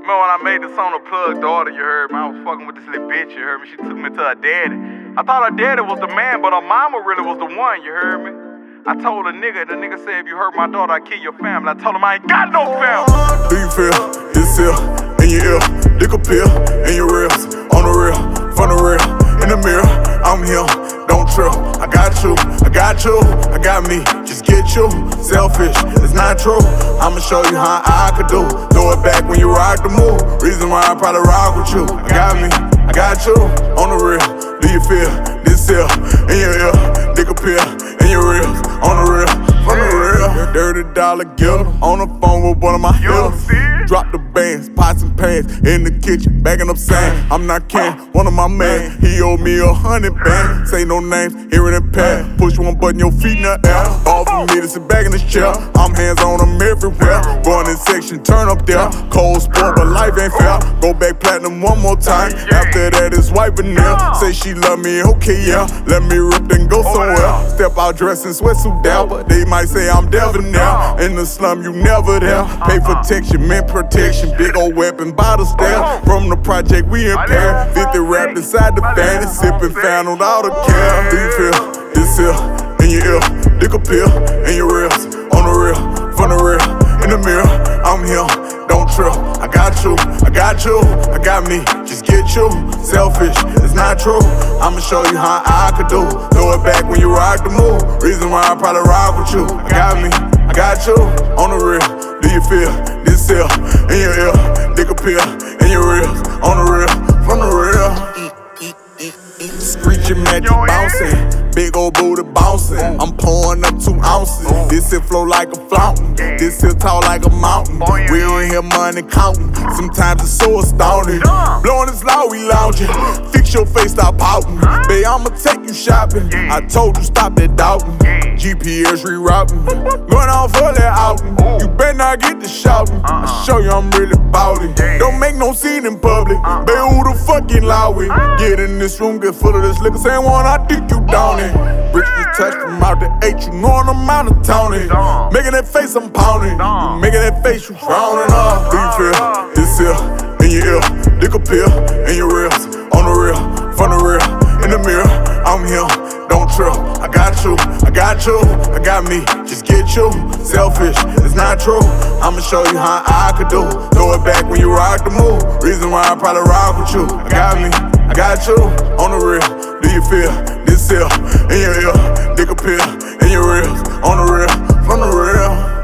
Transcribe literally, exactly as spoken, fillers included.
Remember when I made the song The Plug Daughter, you heard me? I was fucking with this little bitch, you heard me? She took me to her daddy. I thought her daddy was the man, but her mama really was the one, you heard me? I told a nigga, the nigga said, if you hurt my daughter, I kill your family. I told him I ain't got no family. Do you feel this here in your ear? Dick appeal in your ribs. On the real, from the real, in the mirror, I'm here. Don't trip, I got you, I got you, I got me. Just get you, selfish, it's not true. I'ma show you how I could do. Throw it back when you rock the move. Reason why I probably rock with you. I got me, I got you, on the real. Do you feel this here in your ear? Dick appeal in your ribs. On the real, from the real. Dirty dollar getter, on the phone with one of my hitters. Drop the bands, pots and pans, in the kitchen, bagging up sand. I'm not Ken, one of my man. He owe me a hundred band. Say no names, here in the pad. Push one button, your feet in the air. All for me to sit back in this chair. I'm hands on them everywhere. Going in section, turn up there. Cold sport, but life ain't fair. Go back platinum one more time. After that, it's white vanilla. Say she love me, okay, yeah. Let me rip, then go somewhere. Step out dressed in sweatsuit down, but they might say I'm Devin now. In the slum, you never there. Pay protection, mint protection. Big old weapon, bottle stare. From the project, we impair. fifty wrapped inside the fan. Sipping fan without a care. Do you feel this here in your ear? Dick appeal in your ribs. On the real, from the real, in the mirror, I'm here. Don't trip, I got you, I got you, I got me. Just get you, selfish, it's not true. I'ma show you how I could do. Throw it back when you rock the move. Reason why I probably rock with you. I got me, I got you, on the real. Do you feel this here in your ear? Dick appeal in your ribs. On the real, from the real. Screeching magic bouncing, big old booty bouncing. I'm pouring up two ounces. This here flow like a fountain. This here tall like a mountain. We in here money counting. Sometimes it's so astounding. Blowing this loud, we lounging. Fix your face, stop pouting. Babe, I'ma take you shopping. I told you stop that doubting. G P S rerouting. Going on for that outing. You better not get to shouting. I show you I'm really bout it. Don't make no scene in public. Babe, who the fucking loud with? Get in this room, get full of this liquor. Same one, I think you down it. Bricks just touched from out the eight. You knowin' I'm out of town it. Making that face, I'm pounding. Making that face, you drowning up. Do you feel this here in your ear? Dick appeal in your ribs. On the real, from the real, in the mirror, I'm here. Don't trip, I got you, I got you, I got me. Just get you, selfish, it's not true. I'ma show you how I could do. Throw it back when you rock the move. Reason why I probably rock with you. I got me, I got you, on the real. Do you feel this here in your ear? Dick appeal in your ribs. On the real, from the real.